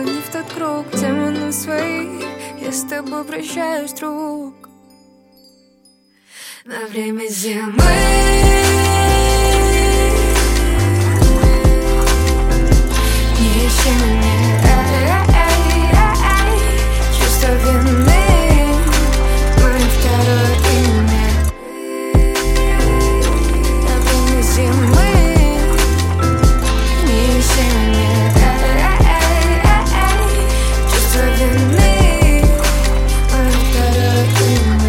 не в тот круг, демонов своих. Я с тобой прощаюсь, друг. На время зимы не ищи меня, чувство вины мое второе имя. На время зимы не ищи меня, чувство вины мое второе имя.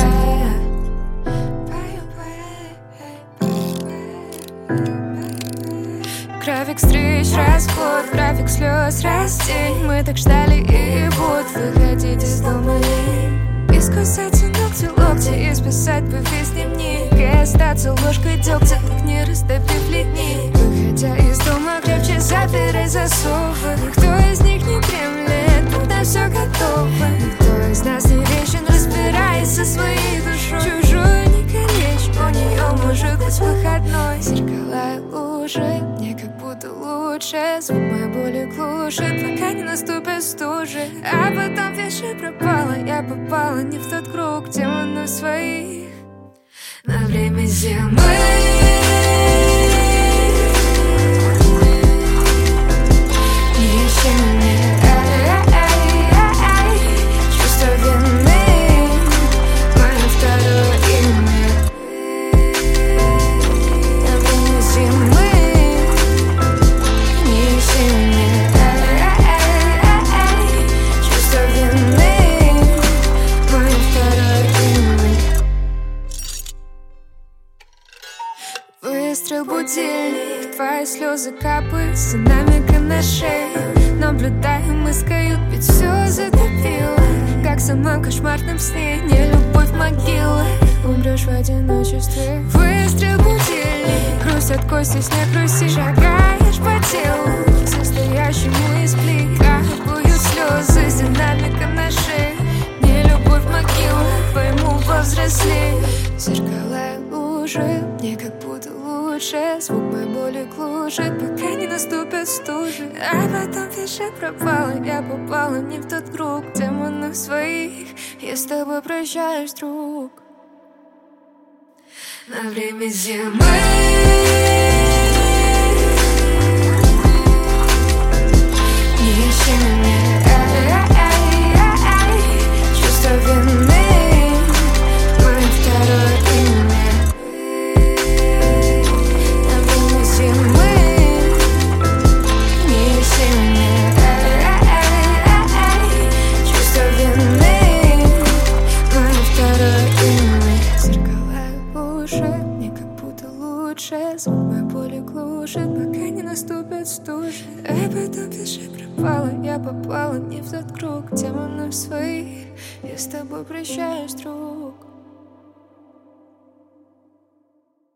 График встреч, расход, график слез, растень. Мы так ждали и вот выходить из дома и искусать ногти, локти и списать бы весь дневник и остаться ложкой дегтя, так не растопив ледник. Выходя из дома, крепче запирай засовы. Никто из них не дремлет, когда все готово. Никто из нас не вечен, разбирается своей душой. Чужую не калечь, у нее может быть выходной. Зеркала и лужи, мне как будто лучше. Звук моей боли глушит, пока не наступит стужи. А потом вещи пропала, я попала не в тот круг, демонов своих. На время зимы не ищи меня, чувство вины мое второе имя. На время зимы не ищи меня, чувство вины мое второе имя. Выстрел будильник, твои слезы капают с динамика на шею. Наблюдаем мы с кают, ведь все затопило, как в самом кошмарном сне. Не любовь могила, умрешь в одиночестве. Выстрел будильник, грусть от кости, снег руси. Шагаешь по телу, состоящему из плит. Капают слезы с динамика на шею. Не любовь могила, пойму повзрослее. Зеркала и лужи, мне как будто лучше. Звук моей боли глушит, пока не наступит стужи. А потом фиша пропала, я попала не в тот круг, демонов своих. Я с тобой прощаюсь, друг. На время зимы не ищи меня, чувство вины мое второе имя. На время зимы не ищи меня, чувство вины мое второе имя. Зеркала и лужи, мне как будто лучше. Звук моей боли глушит, пока не наступит стужи. А потом пиши пропала, я попала не в тот круг, демонов своих. Я с тобой прощаюсь, друг.